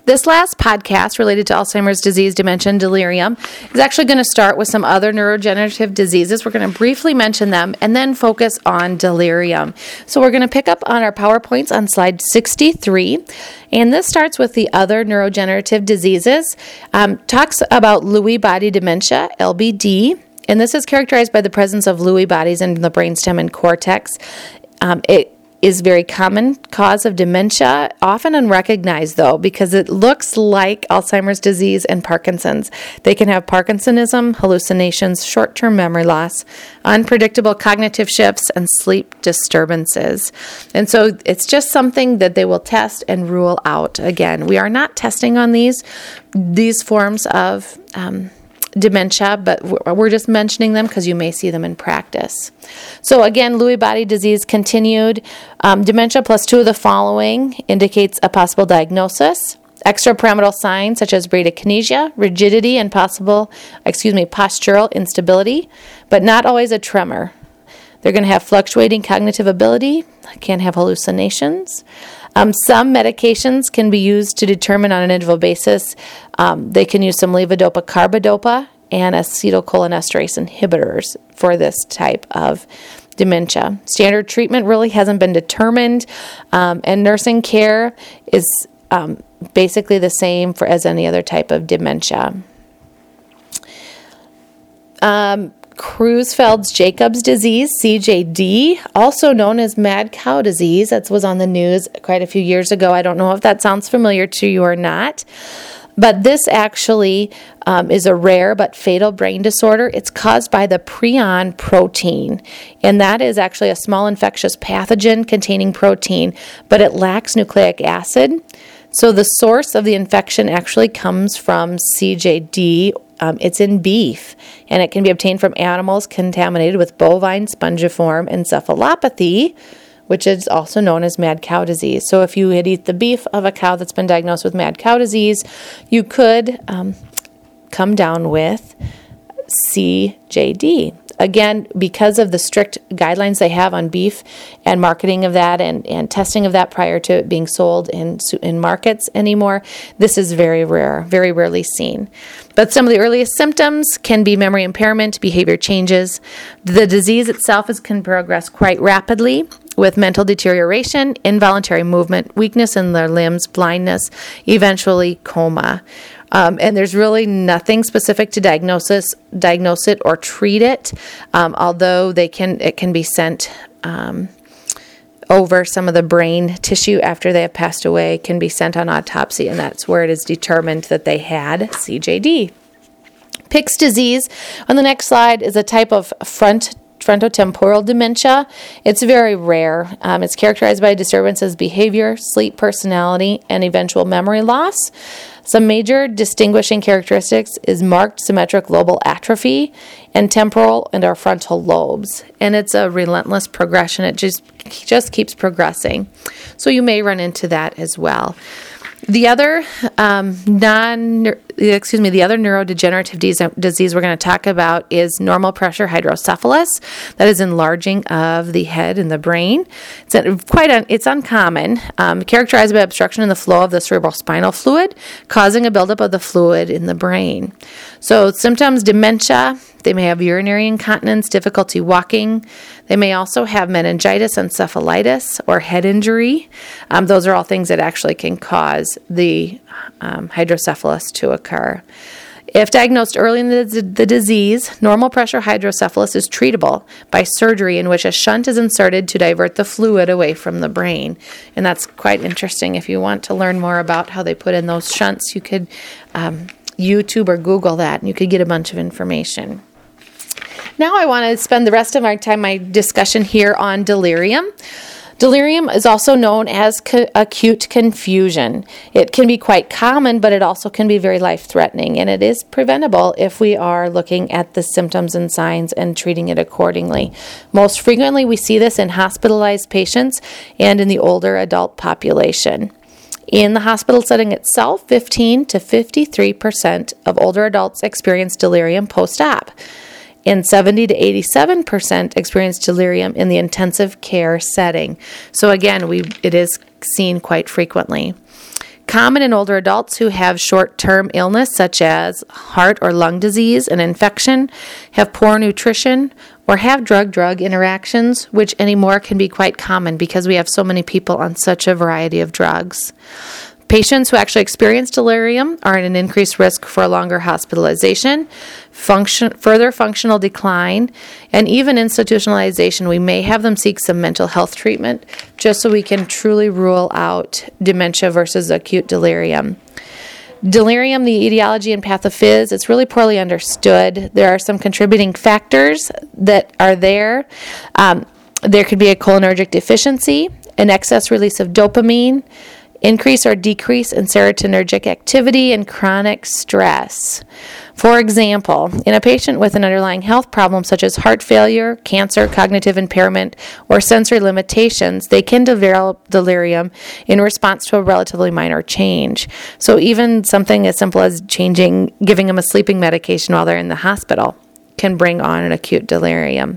This last podcast related to Alzheimer's disease, dementia, and delirium is actually going to start with some other neurodegenerative diseases. We're going to briefly mention them and then focus on delirium. So we're going to pick up on our PowerPoints on slide 63. And this starts with the other neurodegenerative diseases. Talks about Lewy body dementia, LBD. And this is characterized by the presence of Lewy bodies in the brainstem and cortex. It is a very common cause of dementia, often unrecognized though, because it looks like Alzheimer's disease and Parkinson's. They can have Parkinsonism, hallucinations, short-term memory loss, unpredictable cognitive shifts, and sleep disturbances. And so it's just something that they will test and rule out. Again, we are not testing on these forms of dementia, but we're just mentioning them because you may see them in practice. So again, Lewy body disease continued. Dementia plus 2 of the following indicates a possible diagnosis. Extrapyramidal signs such as bradykinesia, rigidity, and postural instability, but not always a tremor. They're going to have fluctuating cognitive ability, can have hallucinations. Some medications can be used to determine on an interval basis. They can use some levodopa, carbidopa, and acetylcholinesterase inhibitors for this type of dementia. Standard treatment really hasn't been determined, and nursing care is basically the same as any other type of dementia. Creutzfeldt-Jacobs disease, CJD, also known as mad cow disease. That was on the news quite a few years ago. I don't know if that sounds familiar to you or not. But this actually is a rare but fatal brain disorder. It's caused by the prion protein, and that is actually a small infectious pathogen containing protein, but it lacks nucleic acid. So the source of the infection actually comes from CJD. It's in beef, and it can be obtained from animals contaminated with bovine spongiform encephalopathy, which is also known as mad cow disease. So if you had eat the beef of a cow that's been diagnosed with mad cow disease, you could come down with CJD. Again, because of the strict guidelines they have on beef and marketing of that and testing of that prior to it being sold in markets anymore, this is very rare, very rarely seen. But some of the earliest symptoms can be memory impairment, behavior changes. The disease itself can progress quite rapidly with mental deterioration, involuntary movement, weakness in their limbs, blindness, eventually coma. And there's really nothing specific to diagnose it or treat it, although it can be sent over some of the brain tissue after they have passed away, can be sent on autopsy, and that's where it is determined that they had CJD. Pick's disease on the next slide is a type of frontotemporal dementia. It's very rare. It's characterized by disturbances behavior, sleep, personality, and eventual memory loss. Some major distinguishing characteristics is marked symmetric lobal atrophy and temporal and our frontal lobes. And it's a relentless progression. It just keeps progressing. So you may run into that as well. The other neurodegenerative disease we're going to talk about is normal pressure hydrocephalus. That is enlarging of the head and the brain. It's uncommon, characterized by obstruction in the flow of the cerebrospinal fluid, causing a buildup of the fluid in the brain. So symptoms: dementia. They may have urinary incontinence, difficulty walking. They may also have meningitis, encephalitis, or head injury. Those are all things that actually can cause the hydrocephalus to occur. If diagnosed early in the disease, normal pressure hydrocephalus is treatable by surgery in which a shunt is inserted to divert the fluid away from the brain. And that's quite interesting. If you want to learn more about how they put in those shunts, you could YouTube or Google that, and you could get a bunch of information. Now I want to spend the rest of my discussion here on delirium. Delirium is also known as acute confusion. It can be quite common, but it also can be very life-threatening, and it is preventable if we are looking at the symptoms and signs and treating it accordingly. Most frequently, we see this in hospitalized patients and in the older adult population. In the hospital setting itself, 15 to 53% of older adults experience delirium post-op. And 70 to 87% experience delirium in the intensive care setting. So again, it is seen quite frequently. Common in older adults who have short-term illness such as heart or lung disease, an infection, have poor nutrition, or have drug-drug interactions, which anymore can be quite common because we have so many people on such a variety of drugs. Patients who actually experience delirium are at an increased risk for longer hospitalization, further functional decline, and even institutionalization. We may have them seek some mental health treatment just so we can truly rule out dementia versus acute delirium. Delirium, the etiology and pathophys, it's really poorly understood. There are some contributing factors that are there. There could be a cholinergic deficiency, an excess release of dopamine, increase or decrease in serotonergic activity, and chronic stress. For example, in a patient with an underlying health problem such as heart failure, cancer, cognitive impairment, or sensory limitations, they can develop delirium in response to a relatively minor change. So even something as simple as giving them a sleeping medication while they're in the hospital can bring on an acute delirium.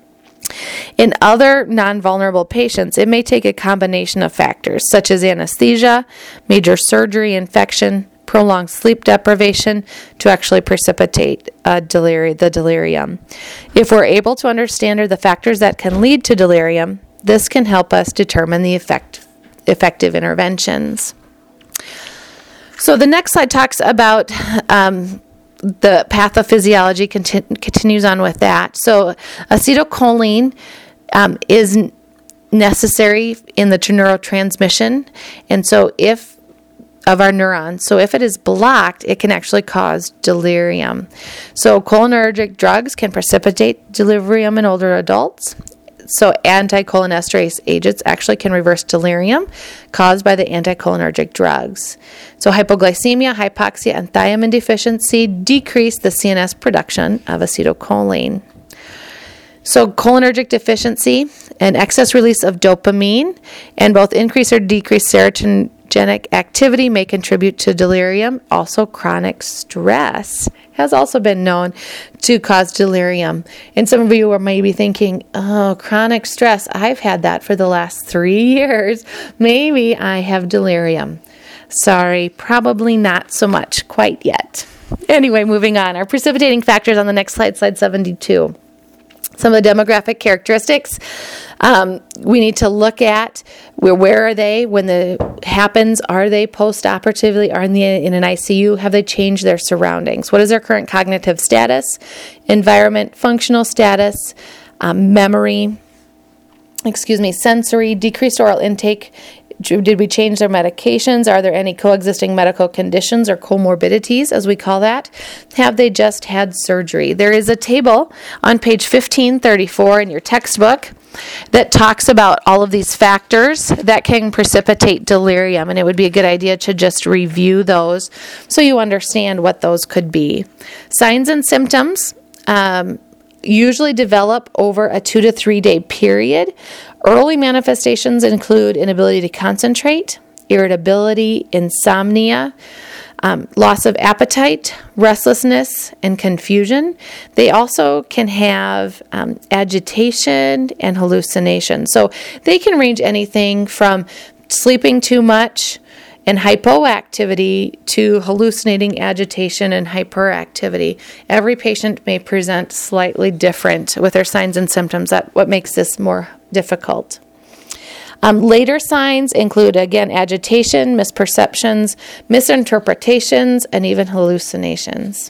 In other non-vulnerable patients, it may take a combination of factors such as anesthesia, major surgery, infection, prolonged sleep deprivation to actually precipitate the delirium. If we're able to understand the factors that can lead to delirium, this can help us determine the effective interventions. So the next slide talks about the pathophysiology, continues on with that. So acetylcholine is necessary in the neurotransmission, and so of our neurons. So if it is blocked, it can actually cause delirium. So cholinergic drugs can precipitate delirium in older adults. So anticholinesterase agents actually can reverse delirium caused by the anticholinergic drugs. So hypoglycemia, hypoxia, and thiamine deficiency decrease the CNS production of acetylcholine. So cholinergic deficiency, an excess release of dopamine, and both increase or decrease serotoninergic activity may contribute to delirium. Also, chronic stress has also been known to cause delirium. And some of you are maybe thinking, oh, chronic stress, I've had that for the last 3 years. Maybe I have delirium. Sorry, probably not so much quite yet. Anyway, moving on. Our precipitating factors on the next slide, slide 72. Some of the demographic characteristics we need to look at. Where are they when it happens? Are they post-operatively? Are they in an ICU? Have they changed their surroundings? What is their current cognitive status, environment, functional status, memory, sensory, decreased oral intake? Did we change their medications? Are there any coexisting medical conditions or comorbidities, as we call that? Have they just had surgery? There is a table on page 1534 in your textbook that talks about all of these factors that can precipitate delirium, and it would be a good idea to just review those so you understand what those could be. Signs and symptoms usually develop over a 2 to 3 day period. Early manifestations include inability to concentrate, irritability, insomnia, loss of appetite, restlessness, and confusion. They also can have agitation and hallucination. So they can range anything from sleeping too much and hypoactivity to hallucinating agitation and hyperactivity. Every patient may present slightly different with their signs and symptoms. That's what makes this more difficult. Later signs include, again, agitation, misperceptions, misinterpretations, and even hallucinations.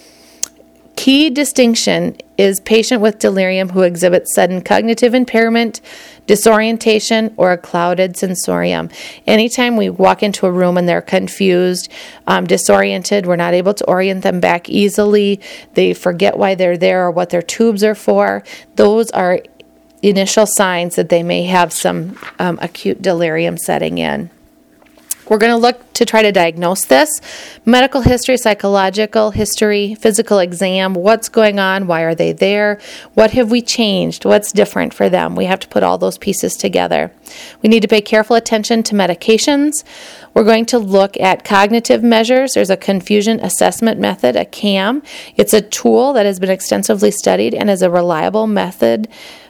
Key distinction is patient with delirium who exhibits sudden cognitive impairment, disorientation, or a clouded sensorium. Anytime we walk into a room and they're confused, disoriented, we're not able to orient them back easily, they forget why they're there or what their tubes are for, those are initial signs that they may have some acute delirium setting in. We're going to look to try to diagnose this. Medical history, psychological history, physical exam, what's going on, why are they there, what have we changed, what's different for them. We have to put all those pieces together. We need to pay careful attention to medications. We're going to look at cognitive measures. There's a confusion assessment method, a CAM. It's a tool that has been extensively studied and is a reliable method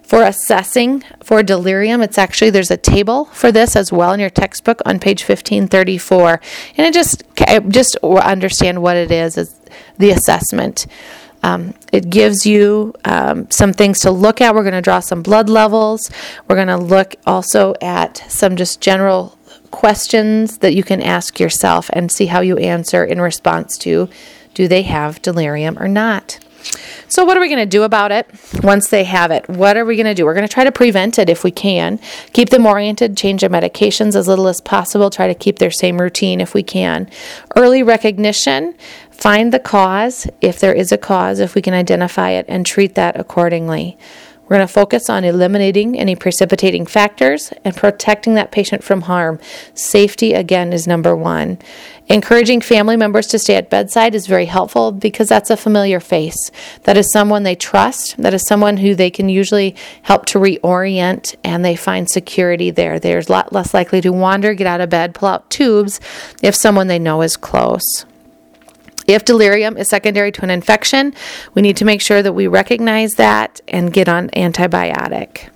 For assessing for delirium, there's a table for this as well in your textbook on page 1534. And it just understand what it is the assessment. It gives you some things to look at. We're going to draw some blood levels. We're going to look also at some just general questions that you can ask yourself and see how you answer in response to, do they have delirium or not? So what are we going to do about it once they have it? What are we going to do? We're going to try to prevent it if we can. Keep them oriented, change their medications as little as possible, try to keep their same routine if we can. Early recognition, find the cause, if there is a cause, if we can identify it, and treat that accordingly. We're going to focus on eliminating any precipitating factors and protecting that patient from harm. Safety, again, is number one. Encouraging family members to stay at bedside is very helpful because that's a familiar face. That is someone they trust. That is someone who they can usually help to reorient, and they find security there. They're a lot less likely to wander, get out of bed, pull out tubes if someone they know is close. If delirium is secondary to an infection, we need to make sure that we recognize that and get on antibiotic.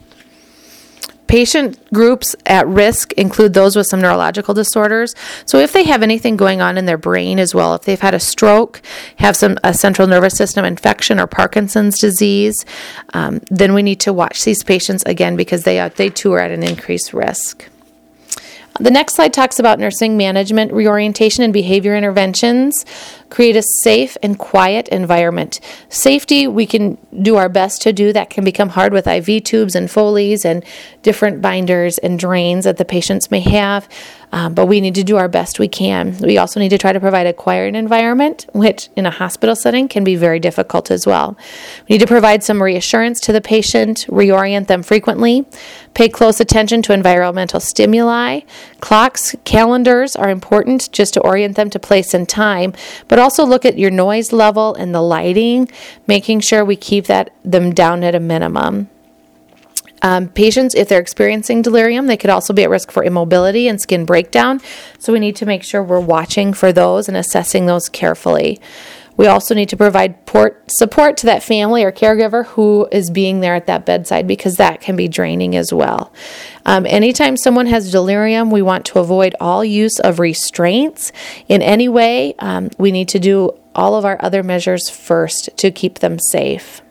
Patient groups at risk include those with some neurological disorders. So if they have anything going on in their brain as well, if they've had a stroke, have a central nervous system infection or Parkinson's disease, then we need to watch these patients again because they too are at an increased risk. The next slide talks about nursing management, reorientation, and behavior interventions. Create a safe and quiet environment. Safety, we can do our best to do. That can become hard with IV tubes and Foleys and different binders and drains that the patients may have, but we need to do our best we can. We also need to try to provide a quiet environment, which in a hospital setting can be very difficult as well. We need to provide some reassurance to the patient, reorient them frequently, pay close attention to environmental stimuli. Clocks, calendars are important just to orient them to place and time, but also look at your noise level and the lighting, making sure we keep them down at a minimum. Patients, if they're experiencing delirium, they could also be at risk for immobility and skin breakdown, so we need to make sure we're watching for those and assessing those carefully. We also need to provide support to that family or caregiver who is being there at that bedside because that can be draining as well. Anytime someone has delirium, we want to avoid all use of restraints in any way. We need to do all of our other measures first to keep them safe.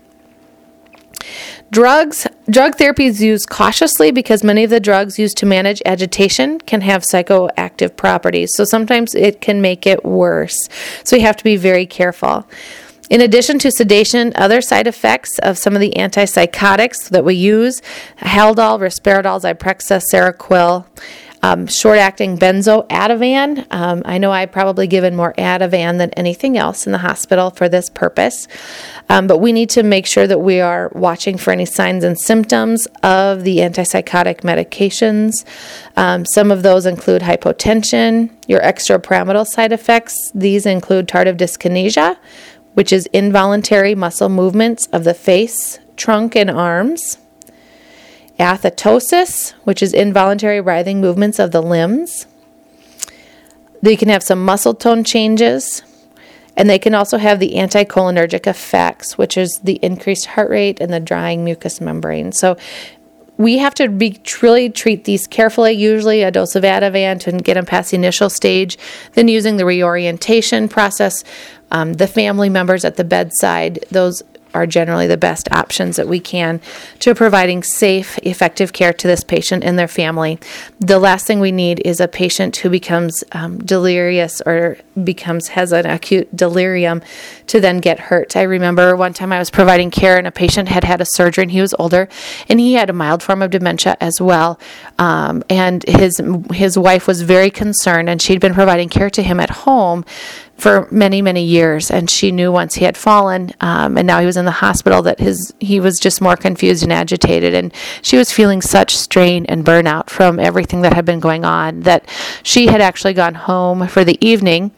Drug therapy is used cautiously because many of the drugs used to manage agitation can have psychoactive properties. So sometimes it can make it worse. So you have to be very careful. In addition to sedation, other side effects of some of the antipsychotics that we use, Haldol, Risperidol, Zyprexa, Seroquel, short-acting benzo-Ativan. I know I've probably given more Ativan than anything else in the hospital for this purpose. But we need to make sure that we are watching for any signs and symptoms of the antipsychotic medications. Some of those include hypotension, your extrapyramidal side effects. These include tardive dyskinesia, which is involuntary muscle movements of the face, trunk, and arms. Athetosis, which is involuntary writhing movements of the limbs. They can have some muscle tone changes, and they can also have the anticholinergic effects, which is the increased heart rate and the drying mucous membrane. So we have to really treat these carefully, usually a dose of Ativan to get them past the initial stage, then using the reorientation process. The family members at the bedside, those are generally the best options that we can to providing safe, effective care to this patient and their family. The last thing we need is a patient who becomes delirious or has an acute delirium to then get hurt. I remember one time I was providing care and a patient had a surgery and he was older and he had a mild form of dementia as well. And his wife was very concerned and she'd been providing care to him at home for many, many years, and she knew once he had fallen, and now he was in the hospital, that he was just more confused and agitated, and she was feeling such strain and burnout from everything that had been going on that she had actually gone home for the evening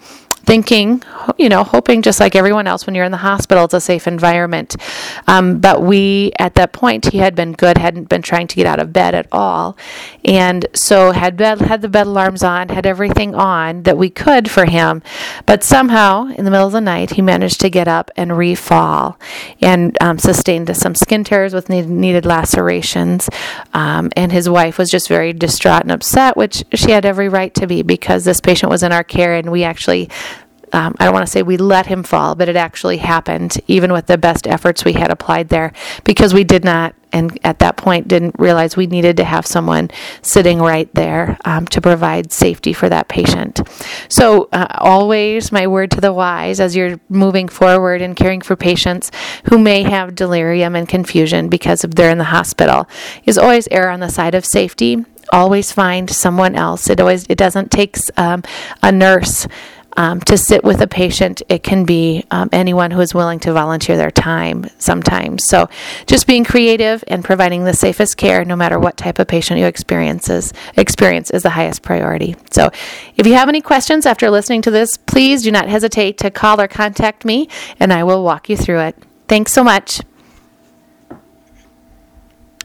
thinking, hoping just like everyone else when you're in the hospital, it's a safe environment. But at that point, he had been good, hadn't been trying to get out of bed at all. And so had the bed alarms on, had everything on that we could for him. But somehow, in the middle of the night, he managed to get up and re-fall and sustained some skin tears with needed lacerations. And his wife was just very distraught and upset, which she had every right to be, because this patient was in our care, and we actually, I don't want to say we let him fall, but it actually happened, even with the best efforts we had applied there, because we did not, and at that point didn't realize we needed to have someone sitting right there to provide safety for that patient. So always my word to the wise as you're moving forward and caring for patients who may have delirium and confusion because they're in the hospital is always err on the side of safety. Always find someone else. It doesn't take a nurse to sit with a patient. It can be anyone who is willing to volunteer their time sometimes. So just being creative and providing the safest care, no matter what type of patient you experience is the highest priority. So if you have any questions after listening to this, please do not hesitate to call or contact me, and I will walk you through it. Thanks so much.